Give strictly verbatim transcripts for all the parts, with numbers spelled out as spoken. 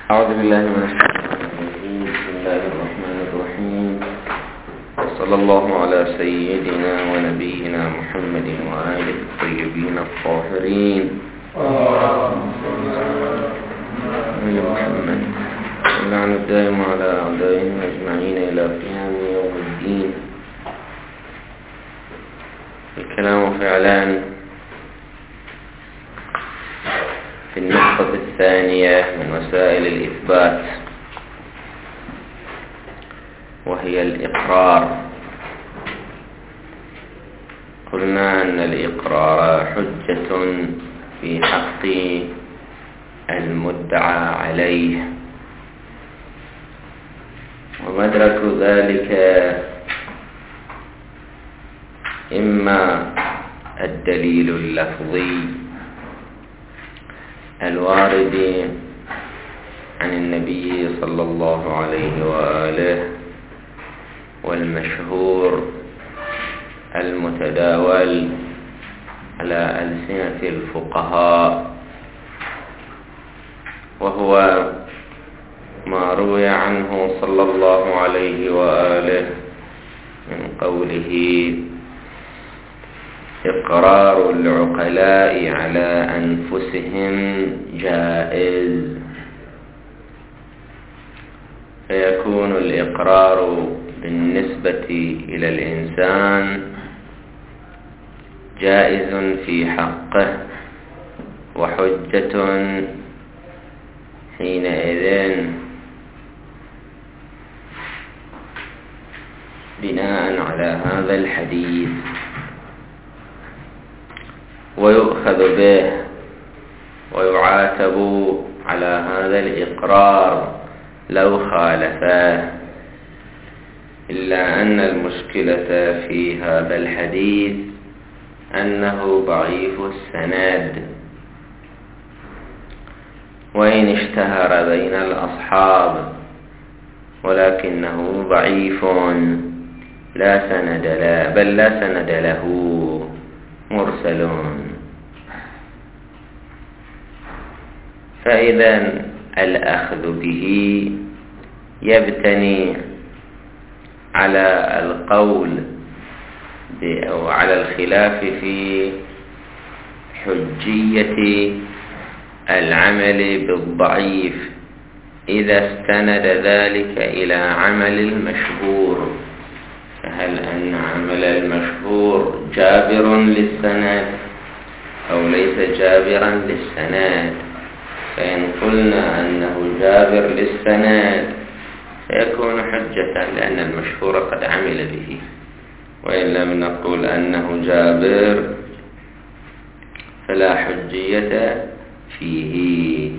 أعوذ بالله من الشيطان الرجيم. بسم الله الرحمن الرحيم. وصلى الله على سيدنا ونبينا محمد وآله الطيبين الطاهرين. آل محمد. اللعن الدائم على أعدائهم أجمعين إلى قيام يوم الدين. الكلام فعلا في النقطة الثانية من وسائل الإثبات، وهي الإقرار. قلنا أن الإقرار حجة في حق المدعى عليه، ومدرك ذلك إما الدليل اللفظي الوارد عن النبي صلى الله عليه وآله والمشهور المتداول على ألسنة الفقهاء، وهو ما روي عنه صلى الله عليه وآله من قوله: إقرار العقلاء على أنفسهم جائز. فيكون الإقرار بالنسبة إلى الإنسان جائز في حقه وحجة حينئذ بناء على هذا الحديث، ويؤخذ به ويعاتب على هذا الإقرار لو خالفه. إلا أن المشكلة في هذا الحديث أنه ضعيف السند، وإن اشتهر بين الأصحاب ولكنه ضعيف لا سند له، بل لا سند له، مرسل. فإذا الأخذ به يبتني على القول أو على الخلاف في حجية العمل بالضعيف إذا استند ذلك إلى عمل المشهور. فهل أن عمل المشهور جابر للسند أو ليس جابرا للسند؟ فإن قلنا أنه جابر للسند فيكون حجة، لأن المشهور قد عمل به. وإن لم نقول أنه جابر فلا حجية فيه.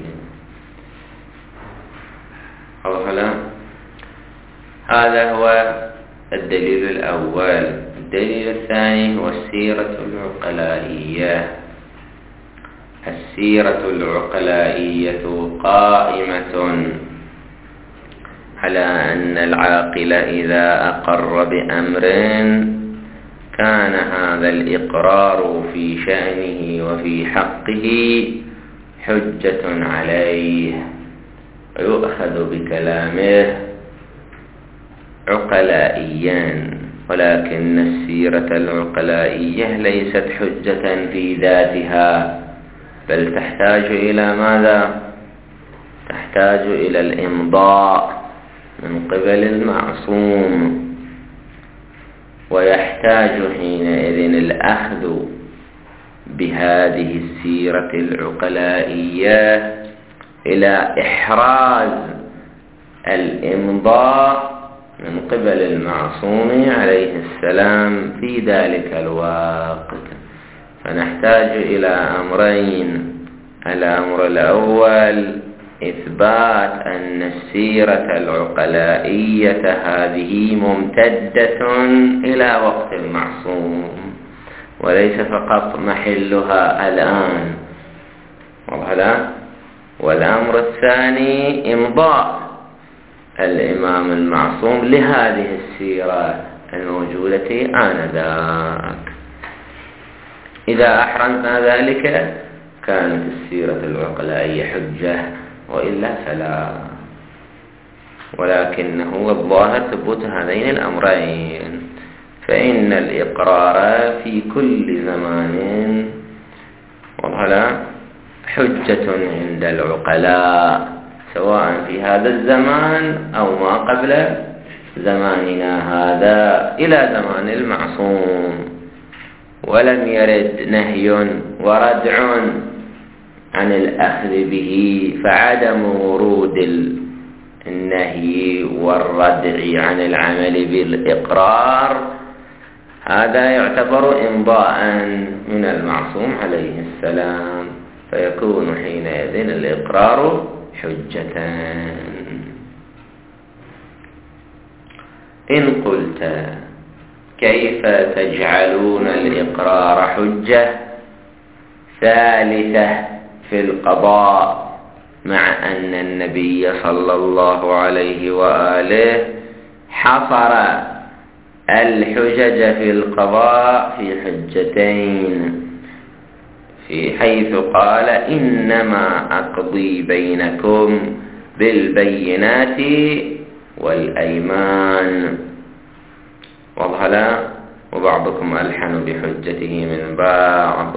أولا هذا هو الدليل الأول. الدليل الثاني هو السيرة العقلائية. السيرة العقلائية قائمة على أن العاقل إذا أقر بأمر كان هذا الإقرار في شأنه وفي حقه حجة عليه، ويؤخذ بكلامه عقلائيا. ولكن السيرة العقلائية ليست حجة في ذاتها، بل تحتاج إلى ماذا؟ تحتاج إلى الإمضاء من قبل المعصوم، ويحتاج حينئذ الأخذ بهذه السيرة العقلائية إلى إحراز الإمضاء من قبل المعصوم عليه السلام في ذلك الوقت. فنحتاج إلى أمرين. الأمر الأول إثبات أن السيرة العقلائية هذه ممتدة إلى وقت المعصوم، وليس فقط محلها الآن. وهذا. والأمر الثاني إمضاء الإمام المعصوم لهذه السيرة الموجودة آنذاك. إذا أحرزنا ذلك كانت السيرة العقلائية حجة، وإلا فلا. ولكنه الظاهر ثبوت هذين الأمرين، فإن الإقرار في كل زمان وهلا حجة عند العقلاء، سواء في هذا الزمان أو ما قبل زماننا هذا إلى زمان المعصوم. ولم يرد نهي وردع عن الأخذ به، فعدم ورود النهي والردع عن العمل بالإقرار هذا يعتبر إمضاء من المعصوم عليه السلام، فيكون حينئذ الإقرار حجة. إن قلت كيف تجعلون الإقرار حجة ثالثة في القضاء، مع أن النبي صلى الله عليه وآله حصر الحجج في القضاء في حجتين، في حيث قال إنما أقضي بينكم بالبينات والأيمان. وظهر وبعضكم ألحن بحجته من بعض،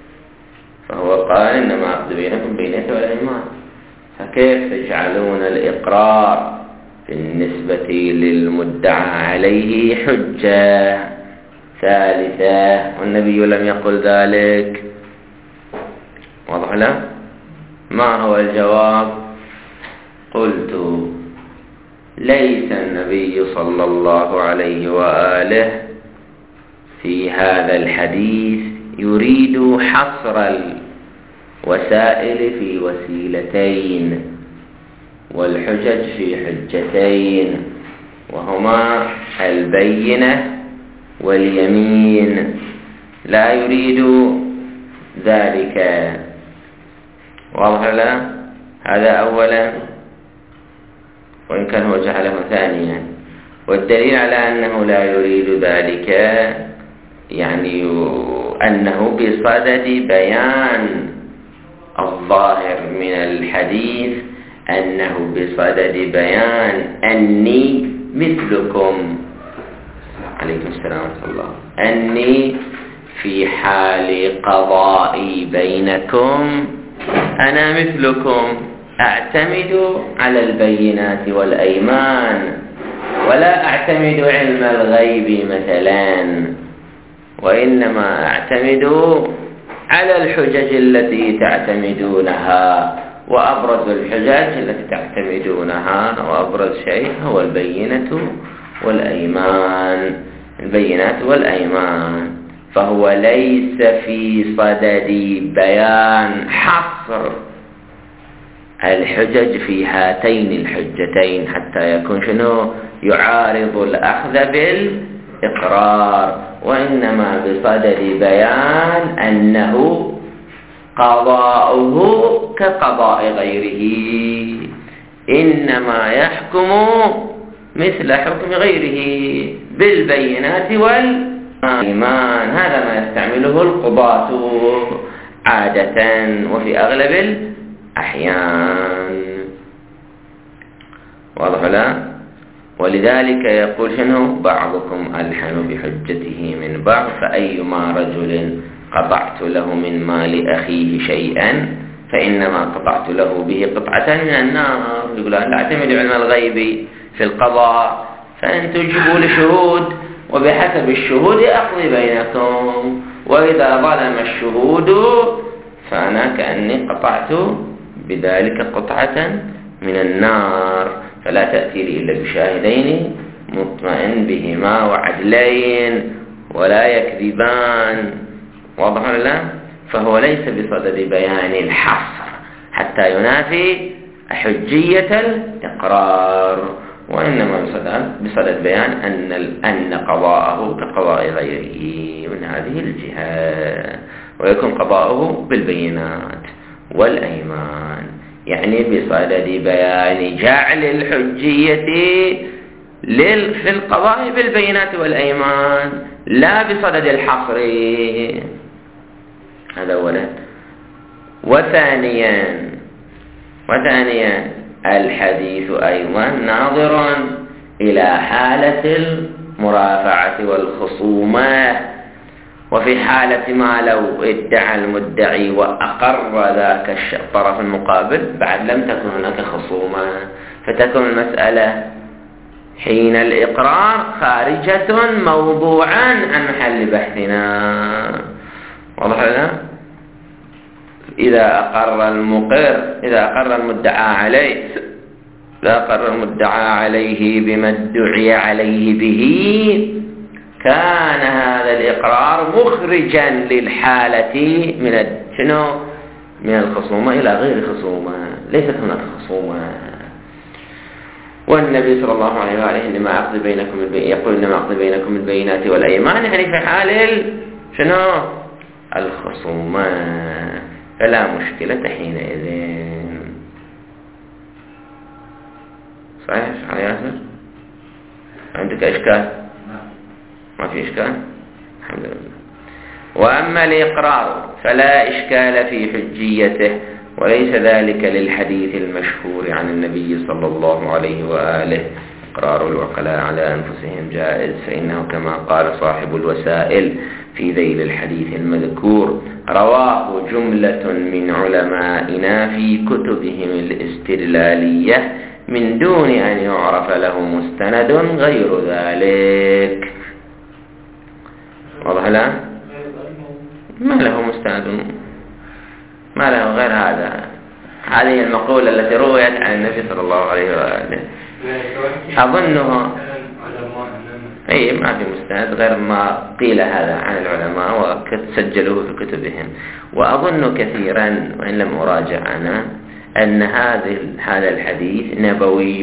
فهو قال إنما أقضي بينكم بالبينات والأيمان. فكيف تجعلون الإقرار بالنسبة للمدعى عليه حجة ثالثة والنبي لم يقل ذلك؟ واضح له؟ ما هو الجواب؟ قلت ليس النبي صلى الله عليه وآله في هذا الحديث يريد حصر الوسائل في وسيلتين والحجج في حجتين، وهما البينة واليمين، لا يريد ذلك. واضح له؟ هذا أولا، وإن كان هو جعله ثانيا. والدليل على أنه لا يريد ذلك يعني أنه بصدد بيان الظاهر من الحديث، أنه بصدد بيان أني مثلكم، عليكم السلام ورحمة الله، أني في حال قضائي بينكم أنا مثلكم، أعتمد على البينات والأيمان ولا أعتمد علم الغيب مثلا، وإنما أعتمد على الحجج التي تعتمدونها. وأبرز الحجج التي تعتمدونها وأبرز شيء هو البينة والأيمان، البينات والأيمان. فهو ليس في صدد بيان حصر الحجج في هاتين الحجتين حتى يكون شنو يعارض الأخذ بالإقرار، وإنما بصدد بيان أنه قضاؤه كقضاء غيره، إنما يحكم مثل حكم غيره بالبينات والإيمان. هذا ما يستعمله القضاة عادة وفي أغلب الأحيان. واضح لا؟ ولذلك يقول شنو بعضكم ألحن بحجته من بعض، فأيما رجل قطعت له من مال أخيه شيئا فإنما قطعت له به قطعة من النار. يقول أن تعتمد علم الغيب في القضاء، فأن تجيبوا لشهود وبحسب الشهود أقضي بينكم، وإذا ظلم الشهود فأنا كأني قطعت بذلك قطعة من النار، فلا تأتي لي إلا بشاهدين مطمئن بهما وعدلين ولا يكذبان. واضح ولا؟ فهو ليس بصدد بيان الحصر حتى ينافي حجية الإقرار، وإنما بصدد بيان أن أن قضاءه كقضاء غيره من هذه الجهة، ويكون قضاءه بالبينات والأيمان، يعني بصدد بيان جعل الحجية في القضاء بالبينات والأيمان لا بصدد الحصر. هذا أولا. وثانيا وثانيا الحديث أيضا ناظر إلى حالة المرافعة والخصومة، وفي حالة ما لو ادعى المدعي وأقر ذاك الطرف المقابل بعد لم تكن هناك خصومة، فتكون المسألة حين الإقرار خارجة موضوعا عن محل بحثنا. واضح لنا؟ إذا أقر المقر إذا أقر المدعى عليه إذا أقر المدعى عليه بما ادعي عليه به كان هذا الإقرار مخرجا للحالة من شنو؟ من الخصومة إلى غير خصومة، ليست هناك خصومة. والنبي صلى الله عليه وآله إنما أقضي بينكم البي... يقول إنما أقضي بينكم البينات والأيمان، يعني في حال ال... شنو؟ الخصومة، فلا مشكلة حينئذ. صحيح صحيح ياسر؟ عندك إشكال؟ ما في إشكال؟ الحمد لله. وأما الإقرار فلا إشكال في حجيته، وليس ذلك للحديث المشهور عن النبي صلى الله عليه وآله: إقرار العقلاء على أنفسهم جائز، فإنه كما قال صاحب الوسائل في ذيل الحديث المذكور: رواه جملة من علمائنا في كتبهم الاستدلالية من دون أن يعرف له مستند غير ذلك. واضح الآن؟ ما له مستند، ما له غير هذا. هذه المقولة التي رويت عن النبي صلى الله عليه وآله أظنه أي ما في مستند غير ما قيل هذا عن العلماء وسجلوه في كتبهم. وأظن كثيرا وإن لم أراجع أنا أن هذا الحديث نبوي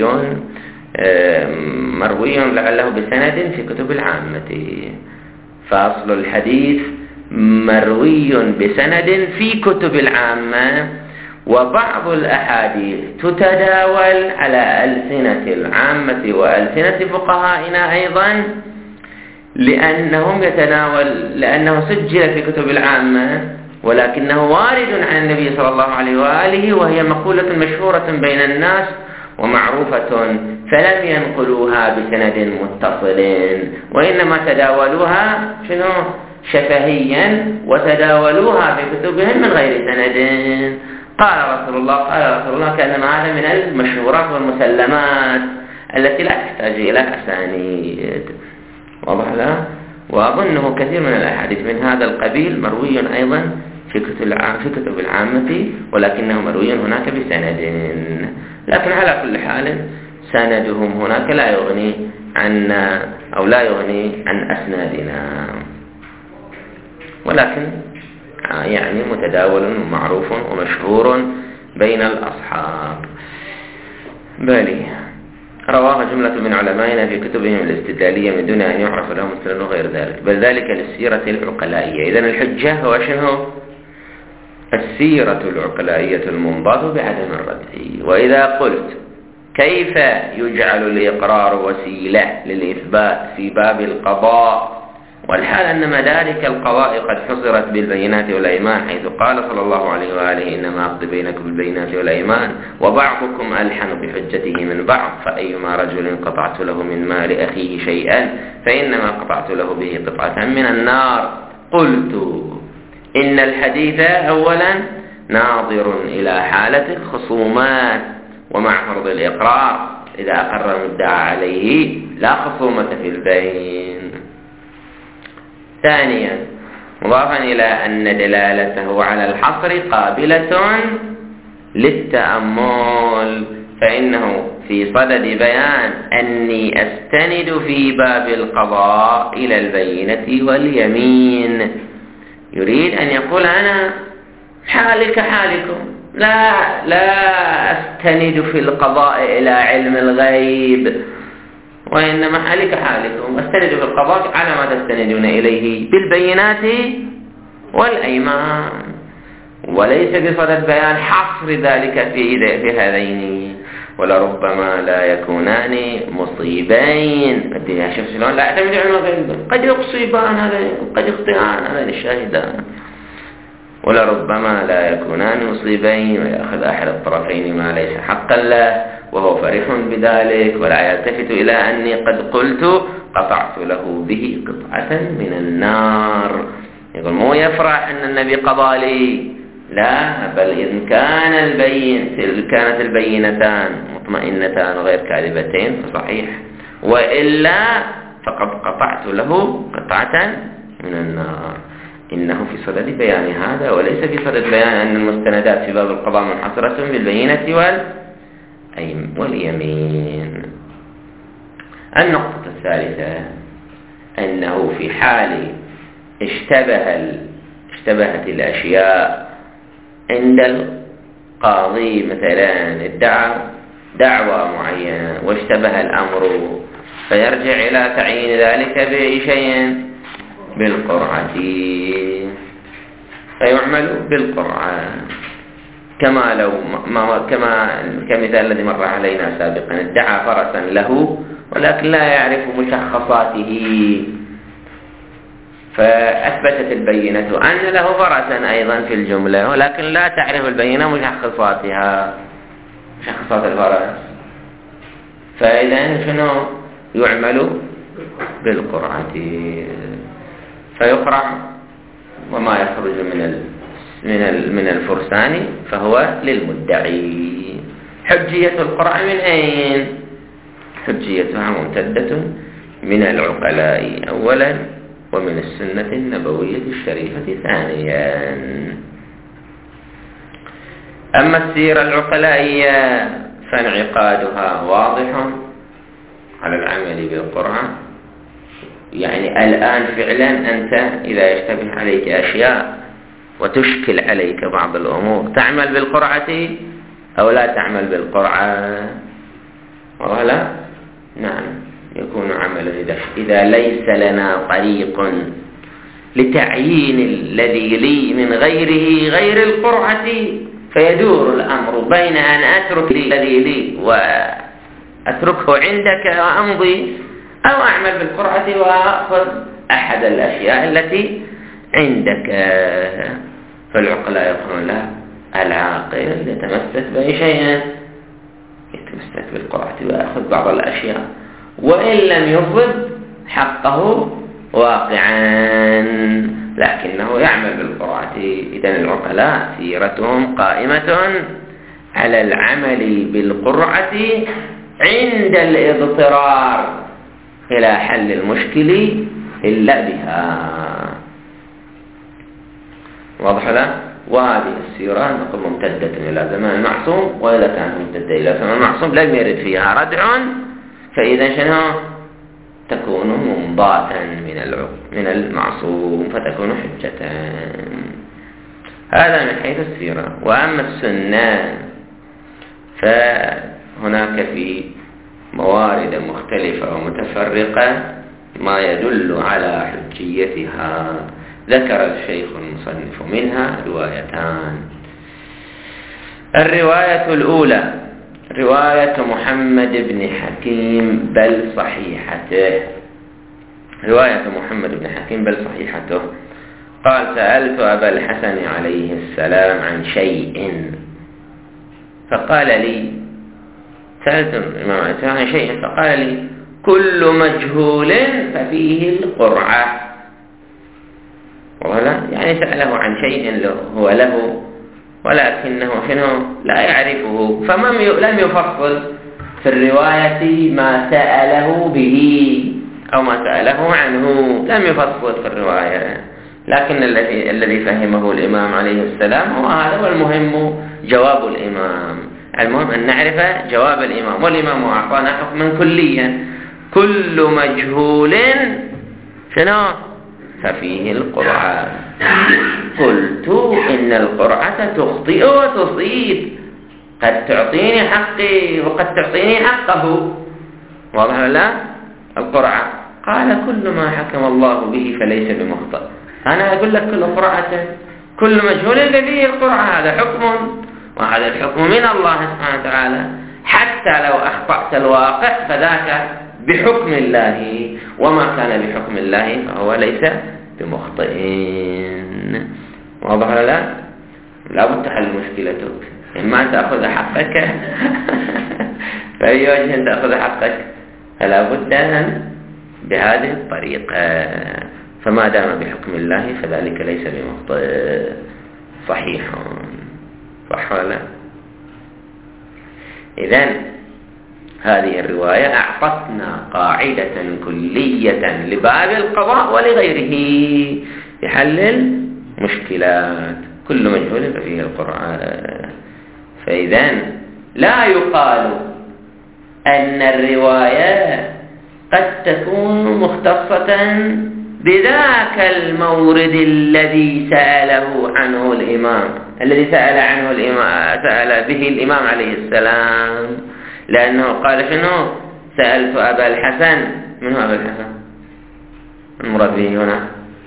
مروي لعله بسند في كتب العامة، فأصل الحديث مروي بسند في كتب العامة، وبعض الأحاديث تتداول على ألسنة العامة وألسنة فقهائنا أيضا، لأنهم يتناول لأنه سجل في كتب العامة ولكنه وارد عن النبي صلى الله عليه وآله، وهي مقولة مشهورة بين الناس ومعروفة، فلم ينقلوها بسند متصل، وإنما تداولوها شنو شفهيا، وتداولوها في كتبهم من غير سند. قال رسول الله قال رسول الله كأنما هذا من المشهورات والمسلمات التي لا تحتاج إلى أسانيد. واضح لا؟ وأظنه كثير من الأحاديث من هذا القبيل مروي أيضا في كتب العامة، ولكنه مروي هناك بسند. لكن على كل حال سندهم هناك لا يغني عن أو لا يغني عن أسنادنا، ولكن يعني متداول ومعروف ومشهور بين الأصحاب. بل رواه جملة من علمائنا في كتبهم الاستدلالية من دون أن يعرف لهم مستند غير ذلك، بل ذلك للسيرة العقلائية. إذن الحجة هو شنو؟ السيرة العقلائية المنضبط بعدم الرد. وإذا قلت كيف يجعل الإقرار وسيلة للإثبات في باب القضاء، والحال أن مدارك القضاء قد حصرت بالبينات والأيمان، حيث قال صلى الله عليه وآله إنما أقضي بينكم بالبينات والأيمان وبعضكم ألحن بحجته من بعض، فأيما رجل قطعت له من مال أخيه شيئا فإنما قطعت له به قطعة من النار. قلت إن الحديث أولا ناظر إلى حالة الخصومات، ومع فرض الإقرار إذا أقر المدعى عليه لا خصومة في البين. ثانيا مضافا إلى أن دلالته على الحصر قابلة للتأمل، فإنه في صدد بيان أني أستند في باب القضاء إلى البينة واليمين. يريد أن يقول أنا حالي كحالكم، لا لا أستند في القضاء إلى علم الغيب، وإنما حالي كحالكم، أستند في القضاء على ما تستندون إليه بالبينات والأيمان، وليس بصدد بيان حصر ذلك في في هذين، ولربما لا يكونان مصيبين. شوف شلون لا يعتمد علم الغيب، قد يصيبان هذا قد يخطئان هذين الشاهدان. ولربما لا يكونان مصيبين ويأخذ أحد الطرفين ما ليس حقا له وهو فرح بذلك ولا يلتفت إلى أني قد قلت قطعت له به قطعة من النار. يقول مو يفرح أن النبي قضى لي، لا، بل إن كان البين كانت البينتان مطمئنتان غير كاذبتين فصحيح، وإلا فقد قطعت له قطعة من النار. إنه في صدد بيان هذا وليس في صدد بيان أن المستندات في باب القضاء منحصرة بالبينة واليمين. النقطة الثالثة أنه في حال اشتبه اشتبهت الأشياء عند القاضي، مثلا ادعى دعوى معينة واشتبه الأمر، فيرجع إلى تعيين ذلك بأي شيء؟ بالقرعة، فيعمل بالقرعة، كما لو ما كما كمثال الذي مر علينا سابقا، ادعى فرسا له ولكن لا يعرف مشخصاته، فأثبتت البينة أن له فرسا أيضا في الجملة، ولكن لا تعرف البينة مشخصاتها، مشخصات الفرس، فإذا شنو يعمل بالقرعة، فيقرع وما يخرج من من من الفرسان فهو للمدعي. حجية القرعة من أين؟ حجيتها ممتدة من العقلاء أولا، ومن السنة النبوية الشريفة ثانيا. أما السيرة العقلائية فانعقادها واضح على العمل بالقرعة، يعني الآن فعلا أنت إذا يشتبه عليك أشياء وتشكل عليك بعض الأمور تعمل بالقرعة أو لا تعمل بالقرعة؟ ولا نعم، يكون عملا إذا ليس لنا طريق لتعيين الذي لي من غيره غير القرعة، فيدور الأمر بين أن أترك الذي لي وأتركه عندك وأمضي، أو أعمل بالقرعة وأخذ أحد الأشياء التي عندك. فالعقلاء يقولون لا، العاقل يتمسك بأي شيء، يتمسك بالقرعة ويأخذ بعض الأشياء، وإن لم يفض حقه واقعا لكنه يعمل بالقرعة. إذن العقلاء سيرتهم قائمة على العمل بالقرعة عند الاضطرار إلى حل المشكل إلا بها. واضح لا؟ وهذه السيرة نقول ممتدة إلى زمان المعصوم، وإذا كانت ممتدة إلى زمان المعصوم لم يرد فيها ردع، فإذا شنو تكون منضاتا من من المعصوم فتكون حجة. هذا من حيث السيرة. وأما السنة فهناك في موارد مختلفة ومتفرقة ما يدل على حجيتها. ذكر الشيخ المصنف منها روايتان. الرواية الأولى رواية محمد بن حكيم بل صحيحته. رواية محمد بن حكيم بل صحيحته قال: سألت أبا الحسن عليه السلام عن شيء فقال لي سألت الإمام الإسلام عن شيء فقال لي: كل مجهول ففيه القرعة. ولا يعني سأله عن شيء هو له ولكنه شنو لا يعرفه، فمن لم يفصل في الرواية ما سأله به أو ما سأله عنه، لم يفصل في الرواية. لكن الذي الذي فهمه الإمام عليه السلام هو هذا، والمهم جواب الإمام. المهم أن نعرف جواب الإمام، والإمام أعطانا حكما كليا: كل مجهول شنو ففيه القرعة. قلت: إن القرعة تخطئ وتصيب، قد تعطيني حقي وقد تعطيني حقه. واضح لا؟ القرعة. قال: كل ما حكم الله به فليس بمخطئ. أنا أقول لك كل قرعة، كل مجهول فيه القرعة، هذا حكم، وهذا الحكم من الله سبحانه وتعالى. حتى لو أخطأت الواقع فذاك بحكم الله، وما كان بحكم الله فهو ليس بمخطئين. واضح ولا لا؟ لابد تحل مشكلتك، إما أن تأخذ حقك فأي وجه تأخذ حقك، فلا بد أن بهذه الطريقة. فما دام بحكم الله فذلك ليس بمخطئ، صحيح، صح ولا لا؟ إذن هذه الرواية أعطتنا قاعدة كلية لباب القضاء ولغيره في حل المشكلات، كل مجهول ففيه القرآن. فإذن لا يقال أن الرواية قد تكون مختصة بذاك المورد الذي سأله عنه الإمام الذي سأل عنه الإمام سأل به الإمام عليه السلام، لأنه قال شنو؟ سألت أبا الحسن. من هو أبا الحسن؟ المراد به هنا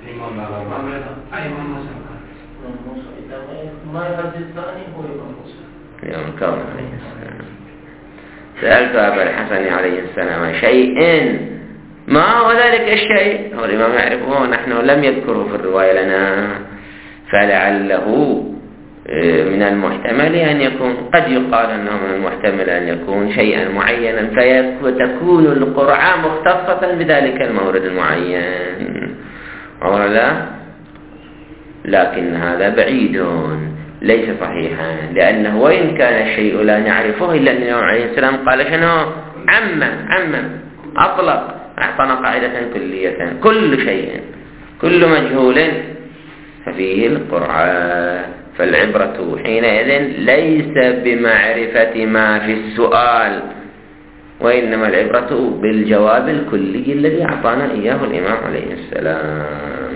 ما يحدث الثاني هو الإمام موسى اليوم الكون عليه السلام. سألت أبا الحسن عليه السلام شيء، ما هو ذلك الشيء؟ هو الإمام يعرفه ونحن لم يذكره في الرواية لنا، فلعله من المحتمل أن يكون، قد يقال أنه من المحتمل أن يكون شيئا معينا فتكون القرعة مختصة بذلك المورد المعين، ولا؟ لكن هذا بعيد ليس صحيحا، لأنه وإن كان الشيء لا نعرفه إلا أن الإمام عليه السلام قال شنو؟ عم عم أطلق، أعطانا قاعدة كلية، كل شيء كل مجهول ففيه القرعة. فالعبرة حينئذ ليس بمعرفة ما في السؤال، وإنما العبرة بالجواب الكلي الذي أعطانا إياه الإمام عليه السلام.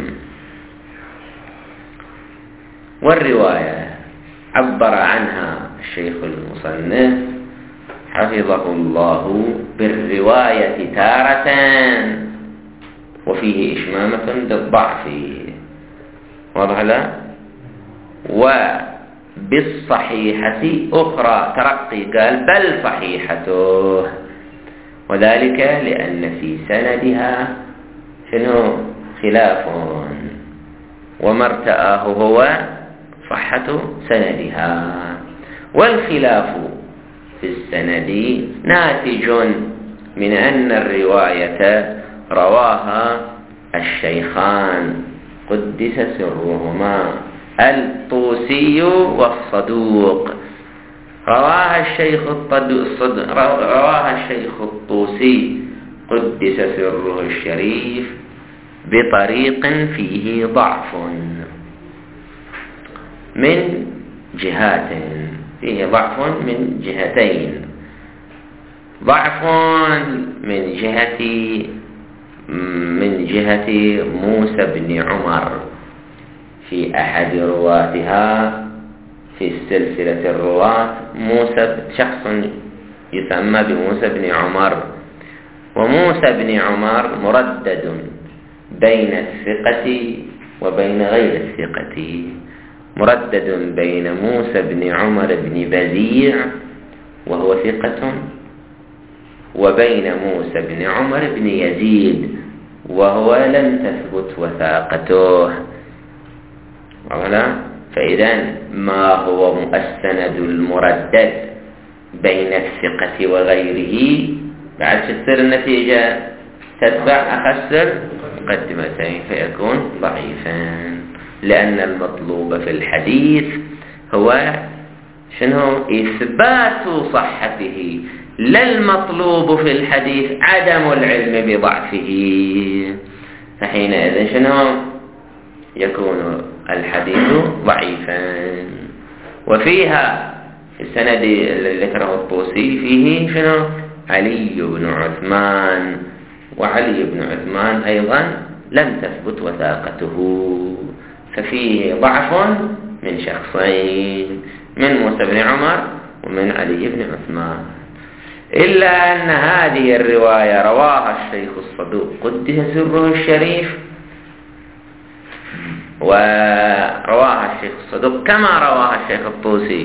والرواية عبر عنها الشيخ المصنف حفظه الله بالرواية تارة وفيه إشمامة بالضعف، واضح لا؟ وبالصحيحة أخرى ترقي، قال بل صحيحته، وذلك لأن في سندها شنو؟ خلاف، وما ارتآه هو صحة سندها، والخلاف في السند ناتج من أن الرواية رواها الشيخان قدس سرهما الطوسي والصدوق. رواها الشيخ الصدوق رواها الشيخ الطوسي قدس سره الشريف بطريق فيه ضعف من جهات، فيه ضعف من جهتين، ضعف من جهة من جهة موسى بن عمر في أحد رواتها في السلسلة الرواة، موسى شخص يسمى بموسى بن عمر، وموسى بن عمر مردد بين الثقة وبين غير الثقة، مردد بين موسى بن عمر بن بزيع وهو ثقة، وبين موسى بن عمر بن يزيد وهو لم تثبت وثاقته. فإذا ما هو السند المردد بين الثقة وغيره بعد تصير النتيجة تتبع أخسر مقدمتين فيكون ضعيفا، لأن المطلوب في الحديث هو شنو؟ إثبات صحته، لا المطلوب في الحديث عدم العلم بضعفه. فحينئذ شنو؟ يكون الحديث ضعيفا. وفيها في السند الذي ذكره الطوسي فيه شنو؟ علي بن عثمان، وعلي بن عثمان أيضا لم تثبت وثاقته، ففيه ضعف من شخصين، من موسى بن عمر ومن علي بن عثمان. إلا أن هذه الرواية رواها الشيخ الصدوق قدس سره الشريف، ورواها الشيخ الصدوق كما رواها الشيخ الطوسي،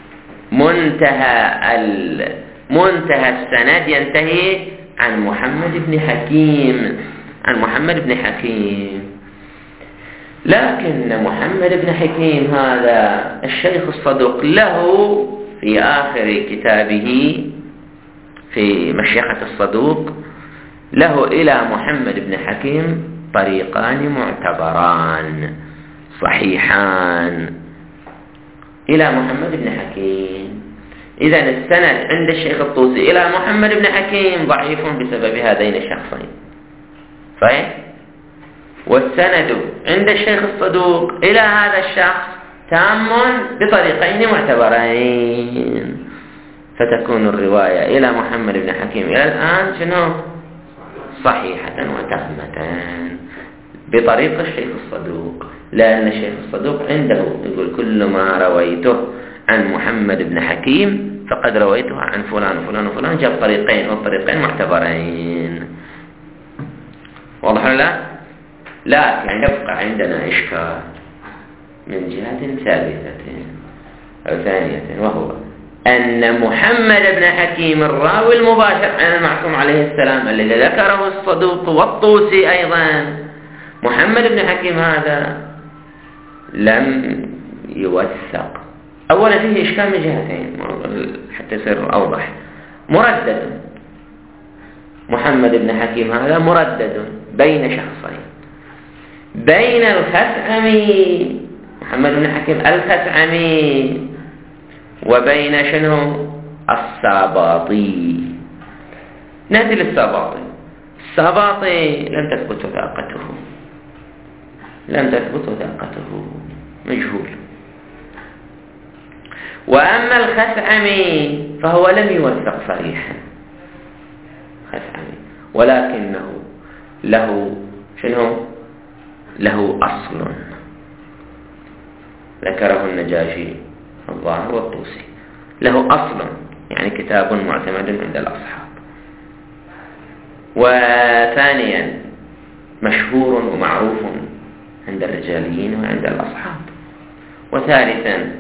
منتهى منتهى السند ينتهي عن محمد بن حكيم، عن محمد بن حكيم. لكن محمد بن حكيم هذا الشيخ الصدوق له في آخر كتابه في مشيخة الصدوق له إلى محمد بن حكيم طريقان معتبران صحيحان إلى محمد بن حكيم. إذن السند عند الشيخ الطوسي إلى محمد بن حكيم ضعيف بسبب هذين الشخصين، صحيح؟ والسند عند الشيخ الصدوق إلى هذا الشخص تام بطريقين معتبرين، فتكون الرواية إلى محمد بن حكيم إلى الآن شنو؟ صحيحة وتامة بطريق الشيخ الصدوق، لأن الشيخ الصدوق عنده يقول كل ما رويته عن محمد بن حكيم فقد رويته عن فلان وفلان وفلان، جاب طريقين والطريقين معتبرين. واضح لا؟ لكن يبقى عندنا إشكال من جهة ثالثة أو ثانية، وهو أن محمد بن حكيم الراوي المباشر عن المعصوم عليه السلام الذي ذكره الصدوق والطوسي أيضا، محمد بن حكيم هذا لم يوثق. أولا فيه إشكال من جهتين حتى يصير أوضح. مردد، محمد بن حكيم هذا مردد بين شخصين، بين الخثعمي محمد بن حكيم الخثعمي وبين شنو؟ الساباطي. نأتي للساباطي. الساباطي لم تثبت وثاقته، لم تثبت وثاقته، مجهول. وأما الخثعمي فهو لم يوثق صريحا، خثعمي، ولكنه له شنو؟ له أصل ذكره النجاشي الظاهر والطوسي، له أصل يعني كتاب معتمد عند الأصحاب. وثانيا مشهور ومعروف عند الرجاليين وعند الأصحاب. وثالثا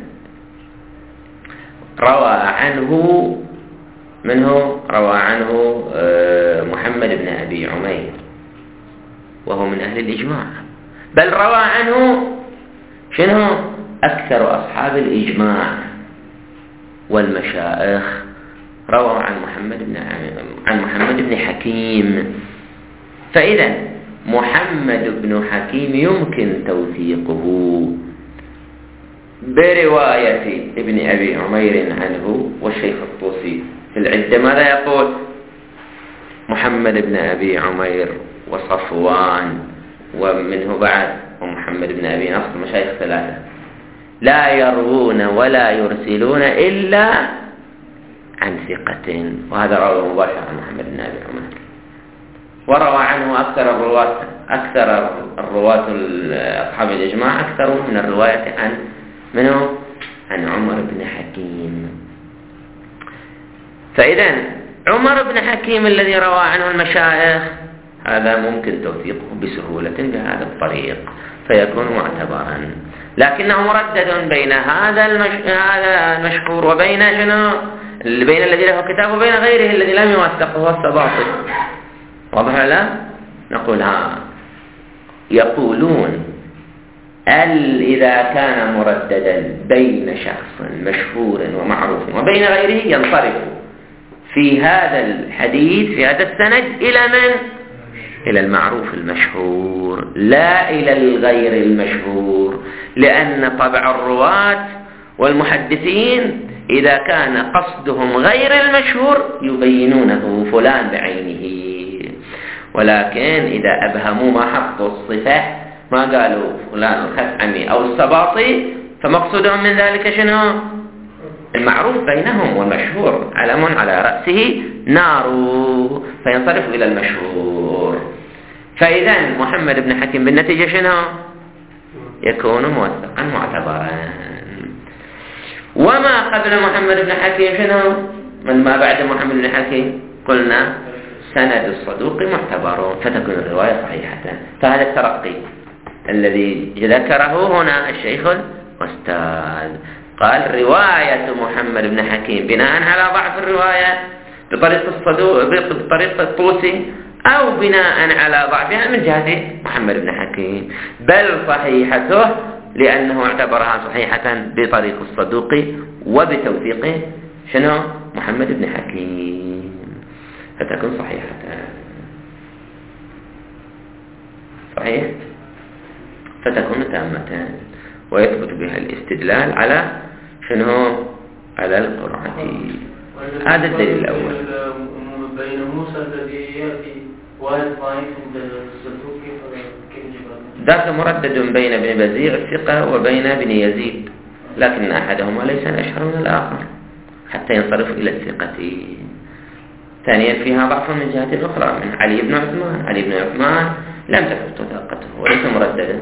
روى عنه منه روى عنه محمد بن أبي عمير وهو من أهل الإجماع، بل روى عنه شنو؟ أكثر أصحاب الإجماع والمشائخ روى عن محمد بن عن محمد بن حكيم. فإذا محمد بن حكيم يمكن توثيقه برواية ابن أبي عمير عنه. والشيخ الطوسي في العدة ماذا يقول؟ محمد بن أبي عمير وصفوان ومنه بعد ومحمد بن أبي نصر، مشايخ ثلاثة لا يروون ولا يرسلون إلا عن ثقة، وهذا روى مباشر عن محمد بن أبي عمير. وروى عنه أكثر الرواة أكثر الرواة أصحاب الإجماع أكثر من الرواية عن منه عن عمر بن حكيم. فإذا عمر بن حكيم الذي روى عنه المشايخ هذا ممكن توثيقه بسهولة بهذا الطريق فيكون معتبرا، لكنه مردد بين هذا المش... هذا المشهور وبين شنو؟ بين الذي له كتاب وبين غيره الذي لم يوثقه هو السباطي. واضح لا؟ نقول ها يقولون ال إذا كان مرددا بين شخص مشهور ومعروف وبين غيره ينصرف في هذا الحديث في هذا السند إلى من؟ إلى المعروف المشهور لا إلى الغير المشهور، لأن طبع الرواة والمحدثين إذا كان قصدهم غير المشهور يبينونه فلان بعينه، ولكن إذا أبهموا ما حطوا الصفة ما قالوا فلان الخثعمي أو السباطي فمقصودهم من ذلك شنو؟ المعروف بينهم والمشهور علم على رأسه نار، فينصرف إلى المشهور. فإذا محمد بن حكيم بالنتيجة شنو؟ يكون موثقا معتبرا. وما قبل محمد بن حكيم شنو؟ من ما بعد محمد بن حكيم قلنا سند الصدوق معتبر فتكون الرواية صحيحة. فهذا الترقي الذي ذكره هنا الشيخ الأستاذ قال رواية محمد بن حكيم بناء على ضعف الرواية بطريقة الصدوق بطريقة الطوسي أو بناء على ضعفها من جهة محمد بن حكيم، بل صحيحته لأنه اعتبرها صحيحة بطريق الصدوق وبتوثيقه شنو؟ محمد بن حكيم، فتكون صحيحة. صحيح، فتكون تامة ويثبت بها الاستدلال على شنو؟ على القرعة. هذا الدليل الأول. بين موسى الذي يأتي واحد ضعيف عند الصدوق كيف ذاك مردد بين ابن بزيع الثقة وبين ابن يزيد، لكن أحدهما ليس أشهر من الآخر حتى ينصرف إلى الثقة. ثانيا فيها ضعف من جهة أخرى من علي بن عثمان. علي بن عثمان لم تثبت ثقته وليس مرددا.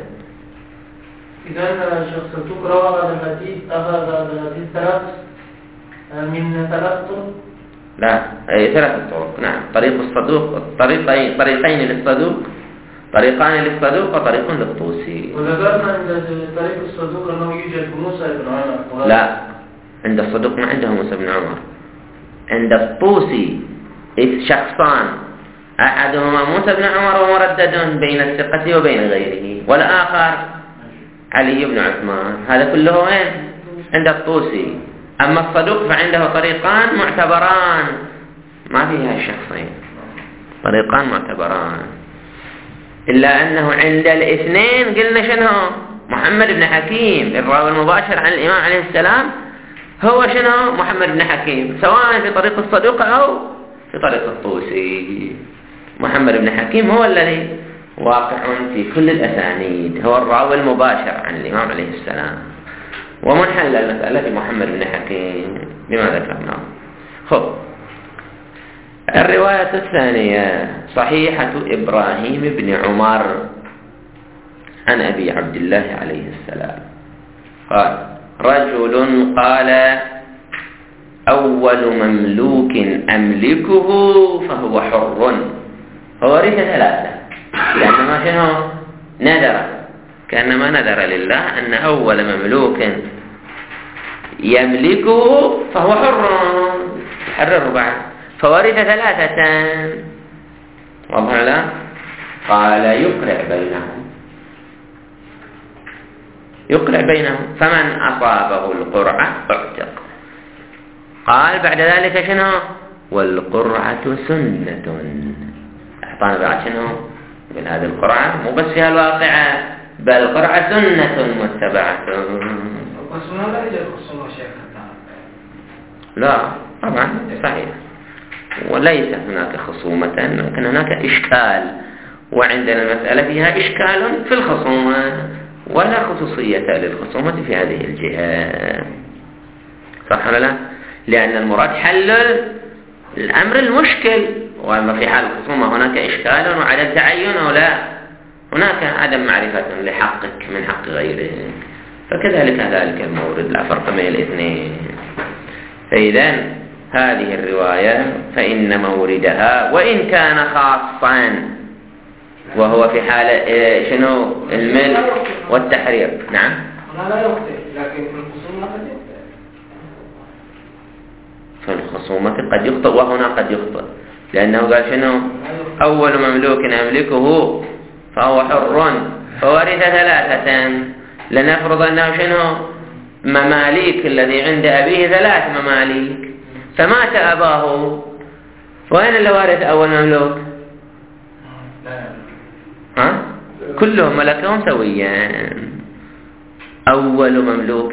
إذا شخص تقرأ هذا الحديث أخذ هذا الحديث ثلاث من ثلاث طرق؟ لا، أي ثلاث طرق. نعم، طريق الصدوق، طريقين طريقين للصدوق، طريقان للصدوق وطريق للطوسي. وذكرنا عند طريق الصدوق أنه يوجد موسى بن عمر. لا، عند الصدوق ما عنده موسى بن عمر. عند الطوسي إذ شخصان، أحدهما موسى بن عمر ومردد بين الثقة وبين غيره، والآخر علي بن عثمان. هذا كله وين؟ عند الطوسي. أما الصدوق فعنده طريقان معتبران ما فيها الشخصين، طريقان معتبران، إلا أنه عند الاثنين قلنا شنو؟ محمد بن حكيم الراوي المباشر عن الإمام عليه السلام هو شنو؟ محمد بن حكيم، سواء في طريق الصدوق أو في طريق الطوسي. محمد بن حكيم هو الذي واقع في كل الأسانيد، هو الراوي المباشر عن الإمام عليه السلام، ومن حل المسألة محمد بن حكيم بما ذكرناه. خب، الرواية الثانية صحيحة إبراهيم بن عمر عن أبي عبد الله عليه السلام قال: رجل قال: أول مملوك أملكه فهو حر. فورث ثلاثة، لأنما شنو؟ نذر، كأنما نذر لله أن أول مملوك يملكه فهو حر، حرره بعد، فورث ثلاثة. واضح لا؟ قال: يقرع بينهم، يقرع بينهم، فمن أصابه القرعة اعتق. قال بعد ذلك شنو؟ والقرعة سنة. أعطانا بعد شنو؟ من هذه القرعة مو بس فيها الواقعة، بل القرعة سنة متبعة. الخصومة لا يوجد خصومة شيخ. لا طبعا صحيح، وليس هناك خصومة، لكن هناك إشكال، وعندنا المسألة فيها إشكال في الخصومة ولا خصوصية للخصومة في هذه الجهة. صح ولا لا؟ لأن المراد حل الأمر المشكل، وأما في حال الخصومة هناك إشكال وعدم تعين، أو لا هناك عدم معرفة لحقك من حق غيرك، فكذلك ذلك المورد، لا فرق بين الاثنين. فإذا هذه الرواية فإن موردها وإن كان خاصا وهو في حال شنو؟ الملك والتحرير. نعم، لا يخطئ، لكن في الخصومة قد يخطئ. في الخصومة قد يخطئ، وهنا قد يخطئ، لأنه قال شنو؟ أول مملوك أملكه فهو حر فورث ثلاثة. لنفرض أنه شنو؟ مماليك، الذي عند أبيه ثلاث مماليك، فمات أباه، وين اللي وارث أول مملوك؟ ها؟ كلهم ملكهم سويا. أول مملوك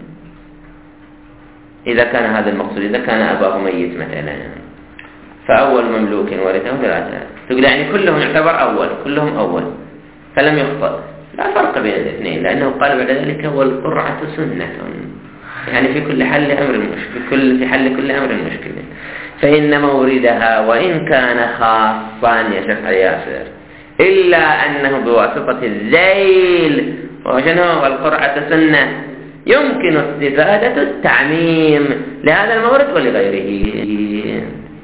إذا كان هذا المقصود، إذا كان أباه ميت مثلا، فأول مملوك ورثه ثلاثة، تقول يعني كلهم يعتبر أول، كلهم أول، فلم يخطئ. لا فرق بين الاثنين، لأنه قال بعد ذلك والقرعة سنة، يعني في كل حل أمر المشكلة، في كل في حل كل أمر المشكلة. فإن موردها وإن كان خاصا يا شيخ ياسر، إلا أنه بواسطة الذيل وشنو؟ والقرعة سنة، يمكن استفادة التعميم لهذا المورد ولغيره.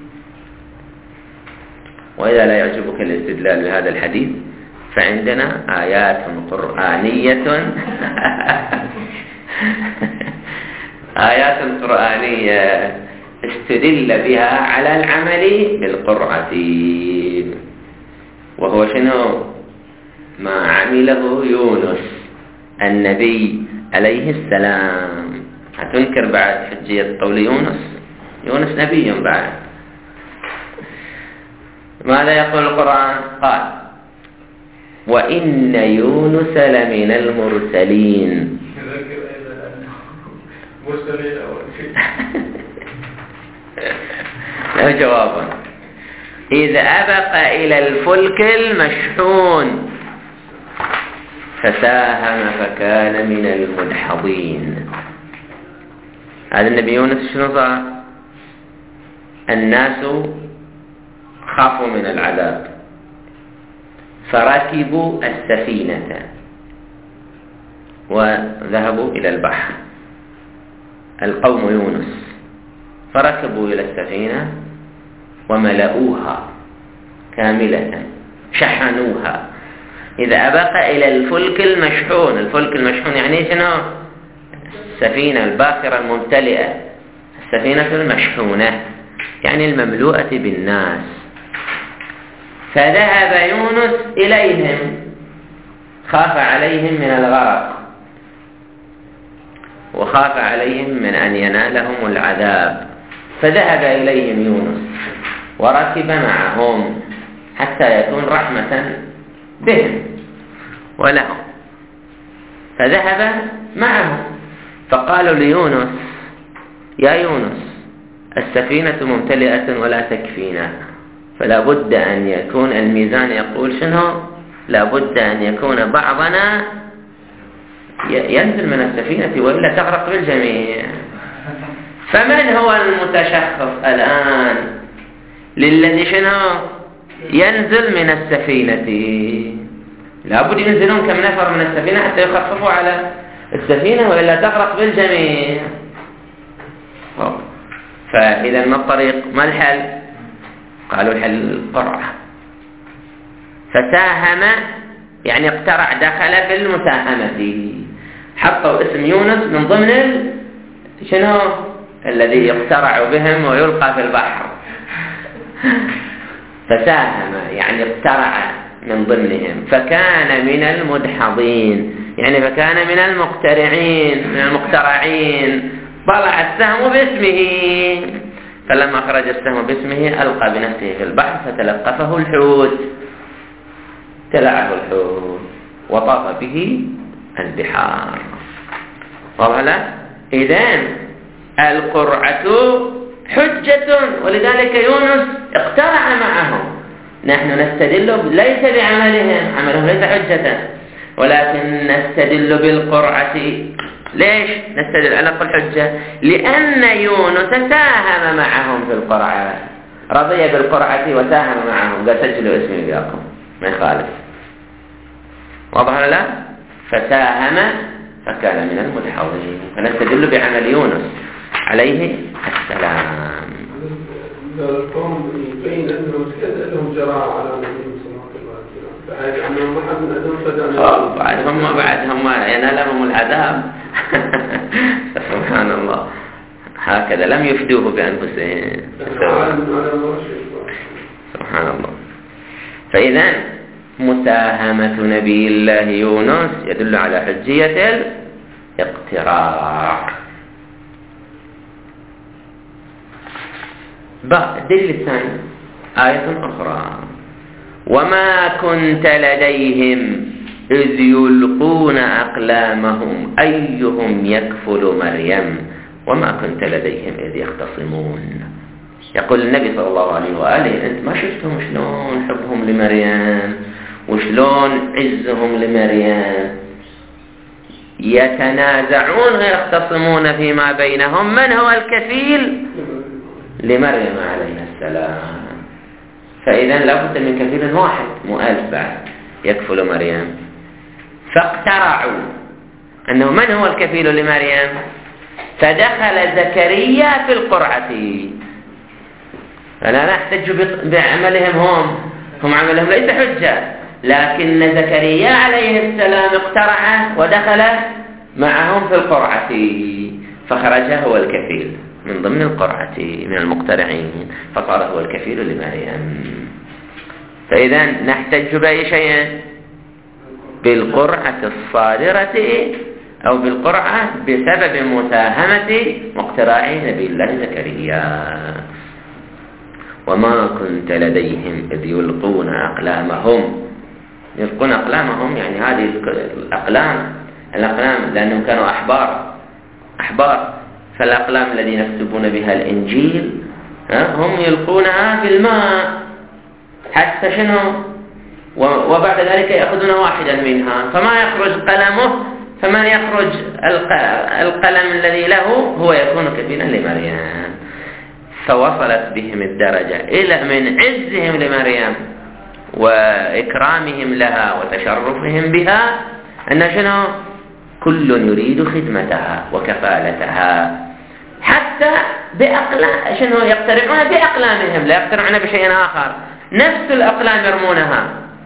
وإذا لا يعجبك الاستدلال بهذا الحديث فعندنا آيات قرآنية آيات قرآنية استدل بها على العمل بالقرعة. وهو شنو؟ ما عمله يونس النبي عليه السلام. هتنكر بعد حجية قول يونس؟ يونس نبي بعد. ماذا يقول القرآن؟ قال وإن يونس لمن المرسلين. له جوابا. إذ أبق إلى الفلك المشحون فساهم فكان من المدحضين. هذا النبي يونس شنو صار؟ الناس خافوا من العذاب فركبوا السفينة وذهبوا إلى البحر. القوم يونس فركبوا إلى السفينة وملؤوها كاملة، شحنوها. إذا أبق إلى الفلك المشحون. الفلك المشحون يعني شنو؟ السفينة الباخرة الممتلئة، السفينة المشحونة يعني المملوءة بالناس. فذهب يونس إليهم، خاف عليهم من الغرق وخاف عليهم من أن ينالهم العذاب، فذهب إليهم يونس وركب معهم حتى يكون رحمة بهم ولهم. فذهب معهم فقالوا ليونس يا يونس السفينة ممتلئة ولا تكفينا، فلا بد أن يكون الميزان يقول شنو؟ لا بد أن يكون بعضنا ينزل من السفينة وإلا تغرق بالجميع. فمن هو المتشخص الآن للذي شنو ينزل من السفينة؟ لا بد ينزلون كم نفر من السفينة حتى يخففوا على السفينة وإلا تغرق بالجميع. فإذا ما الطريق؟ ما الحل؟ قالوا الحل القرعة. فساهم يعني اقترع، دخل في المساهمة، حطوا اسم يونس من ضمن شنو الذي يقترع بهم ويلقى في البحر. فساهم يعني اقترع من ضمنهم، فكان من المدحضين يعني فكان من المقترعين من المقترعين. طلع السهم باسمه، فلما خرج السهم باسمه ألقى بنفسه في البحر فتلقفه الحوت، تلعه الحوت وطاف به البحار. واضح له؟ إذن القرعة حجة، ولذلك يونس اقترع معهم. نحن نستدل ليس بعملهم، عملهم ليس حجة، ولكن نستدل بالقرعة. ليش نستدل على الحجة؟ لأن يونس ساهم معهم في القرعة، رضي بالقرعة وساهم معهم، قال سجلوا اسمي وياكم ما يخالف. واضح ولا لا؟ فساهم فكان من المدحضين. فنستدل بعمل يونس عليه السلام. القوم يبين أنهم لهم جراء على النبي صلى الله عليه وسلم، أنهم محمد أدهم بعد هم بعد هم ينالهم العذاب. سبحان الله، هكذا لم يفدوه بأنفسهم. سبحان الله. فإذا مساهمة نبي الله يونس يدل على حجية الاقتراع. الدليل الثاني آية أخرى: وما كنت لديهم إذ يلقون أقلامهم أيهم يكفل مريم وما كنت لديهم إذ يختصمون. يقول النبي صلى الله عليه وآله: أنت ما شفتهم شلون حبهم لمريم وشلون عزهم لمريم، يتنازعون ويختصمون فيما بينهم من هو الكفيل لمريم عليه السلام. فإذا لابد من كفيل واحد مؤلف بعد يكفل مريم. فاقترعوا أنه من هو الكفيل لمريم، فدخل زكريا في القرعة. فلا نحتج بعملهم هم هم عملهم ليس حجة، لكن زكريا عليه السلام اقترع ودخل معهم في القرعة، فخرج هو الكفيل من ضمن القرعة من المقترعين، فصار هو الكفيل لمريم. فإذا نحتج بأي شيء؟ بالقرعة الصادرة أو بالقرعة بسبب مساهمة مقتراع نبي الله زكريا. وما كنت لديهم إذ يلقون أقلامهم. يلقون أقلامهم يعني هذه الأقلام الأقلام لأنهم كانوا أحبار أحبار فالأقلام الذين يكتبون بها الإنجيل هم يلقونها في الماء حتى شنو، وبعد ذلك يأخذون واحدا منها فما يخرج قلمه، فمن يخرج القلم الذي له هو يكون كفيلا لمريم. فوصلت بهم الدرجة إلى من عزهم لمريم وإكرامهم لها وتشرفهم بها أن شنو كل يريد خدمتها وكفالتها، حتى بأقلام شنو يقترعون بأقلامهم، لا يقترعون بشيء آخر، نفس الأقلام يرمونها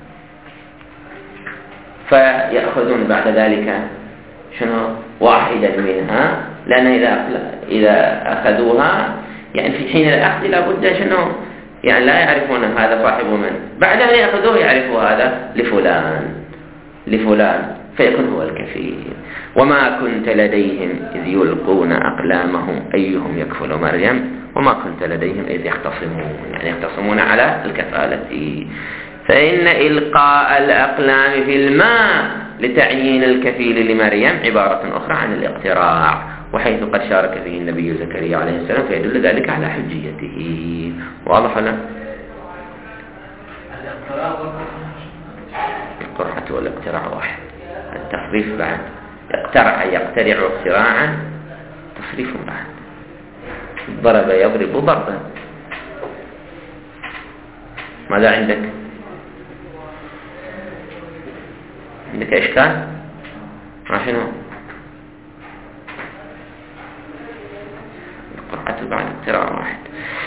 فيأخذون بعد ذلك شنو واحدا منها، لأن إذا إذا أخذوها يعني في حين الأخذ لابد شنو يعني لا يعرفون هذا صاحب من، بعد أن يأخذوه يعرفوا هذا لفلان لفلان فيكون هو الكفيل. وما كنت لديهم إذ يلقون أقلامهم أيهم يكفل مريم وما كنت لديهم إذ يختصمون، يعني يختصمون على الكفالة. فإن إلقاء الأقلام في الماء لتعيين الكفيل لمريم عبارة أخرى عن الاقتراع، وحيث قد شارك فيه النبي زكريا عليه السلام فيدل ذلك على حجيته. واضح ولا؟ القرعة والاقتراع واحد، التصريف بعد اقترع يقترع اقتراعا، تصريف بعد ضرب يضرب ضربا. ماذا عندك؟ عندك إشكال؟ ما شنو؟ القرعة بعد اقتراع واحد.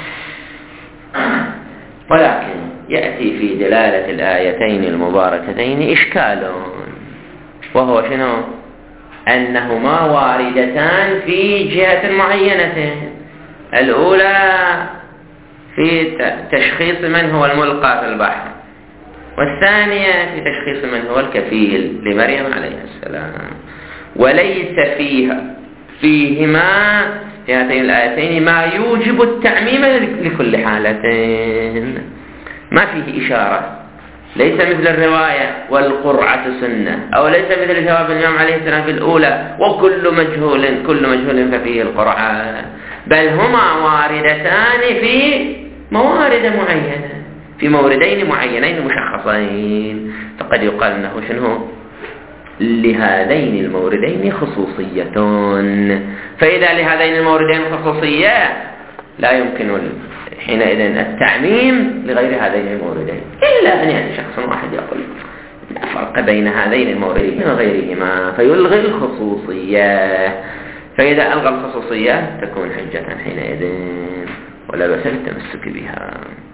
ولكن يأتي في دلالة الآيتين المباركتين إشكال، وهو شنو؟ أنهما واردتان في جهة معينة. الأولى في تشخيص من هو الملقى في البحر، والثانية في تشخيص من هو الكفيل لمريم عليه السلام. وليس فيها فيهما في هاتين الآيتين ما يوجب التعميم لكل حالتين، ما فيه إشارة، ليس مثل الرواية والقرعة سنة، أو ليس مثل جواب الإمام عليه السلام في الأولى وكل مجهول كل مجهول ففيه القرعة، بل هما واردتان في موارد معينة، في موردين معينين مشخصين. فقد يقال أنه شنو لهذين الموردين خصوصية، فإذا لهذين الموردين خصوصية لا يمكن حينئذ التعميم لغير هذين الموردين، إلا أن يعني شخص واحد يقول لا فرق بين هذين الموردين وغيرهما فيلغي الخصوصية. فإذا ألغى الخصوصية تكون حجة حينئذ ولا بأس بالتمسك بها.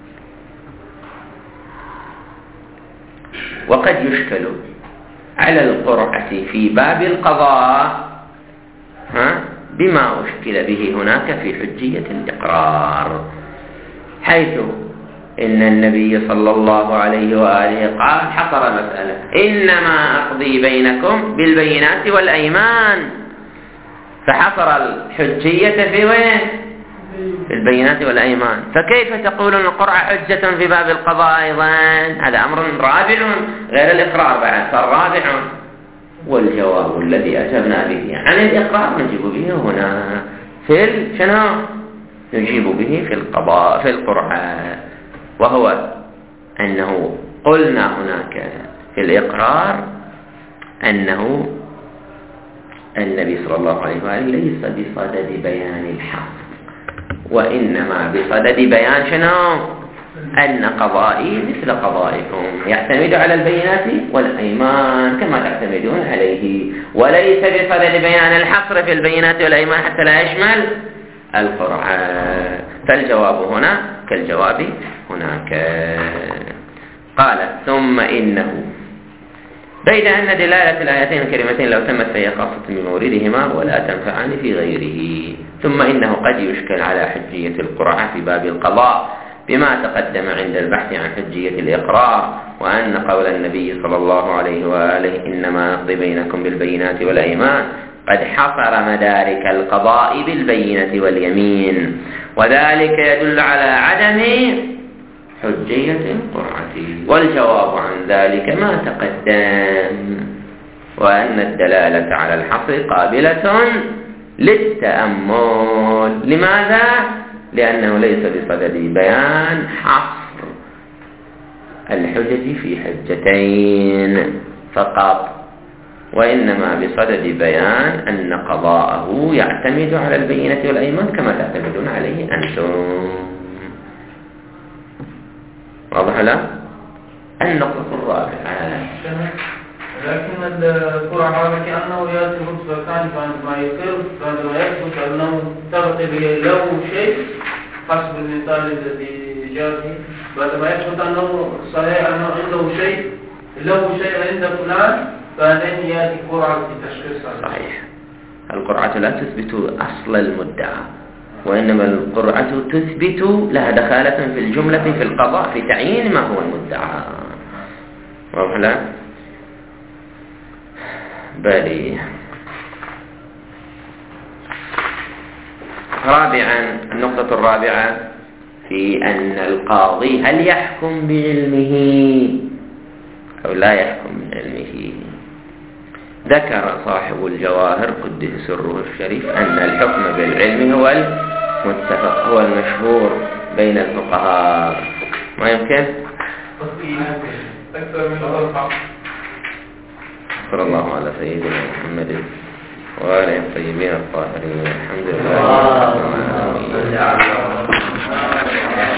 وقد يشكل على القرعة في باب القضاء ها بما أشكل به هناك في حجية الإقرار، حيث إن النبي صلى الله عليه وآله قال حصر المسألة إنما أقضي بينكم بالبينات والأيمان، فحصر الحجية في وين؟ في البينات والأيمان. فكيف تقولون القرعة حجة في باب القضاء أيضا؟ هذا أمر رابع غير الإقرار بعد، فالرابع. والجواب الذي أجبنا به عن الإقرار نجيب به هنا في شنو؟ نجيب به في القضاء في القرعة، وهو أنه قلنا هناك في الإقرار أنه النبي صلى الله عليه وآله ليس بصدد بيان الحق، وإنما بصدد بيان شنو؟ أن قضائي مثل قضائكم يعتمد على البينات والأيمان كما تعتمدون عليه، وليس بصدد بيان الحصر في البينات والأيمان حتى لا يشمل القرعة. فالجواب هنا كالجواب هناك. قال ثم إنه بيد أن دلالة الآيتين الكريمتين لو تمت فهي خاصة بموردهما ولا تنفعان في غيره. ثم إنه قد يشكل على حجية القرعة في باب القضاء بما تقدم عند البحث عن حجية الإقرار، وأن قول النبي صلى الله عليه وآله إنما نقضي بينكم بالبينات والأيمان قد حصر مدارك القضاء بالبينة واليمين، وذلك يدل على عدم حجية القرعة. والجواب عن ذلك ما تقدم، وأن الدلالة على الحصر قابلة للتأمل. لماذا؟ لأنه ليس بصدد بيان حصر الحجج في حجتين فقط، وإنما بصدد بيان أن قضاءه يعتمد على البينة والأيمان كما تعتمدون عليه أنتم. واضح لا؟ النقطة الرابعة، لكن القرعة كأنه يأتي رتبة ثانية عندما يقر، فعندما يثبت أنه ترتب له شيء حسب المثال الذي جاء فيه، بعدما يثبت أنه صحيح أنه عنده شيء له شيء عند فلان، فهذين يأتي قرعة في تشخيص. صحيح. القرعة لا تثبت أصل المدعى، وإنما القرعة تثبت لها دخالة في الجملة في القضاء في تعيين ما هو المدعى. واضح لا؟ بلي. رابعا، النقطة الرابعة في أن القاضي هل يحكم بعلمه أو لا يحكم بعلمه. ذكر صاحب الجواهر قدس سره الشريف أن الحكم بالعلم هو المتفق، هو المشهور بين الفقهاء. ما يمكن أكثر من الأربعة. صلى الله على سيدنا محمد وآله الطيبين الطاهرين. الحمد لله رب العالمين.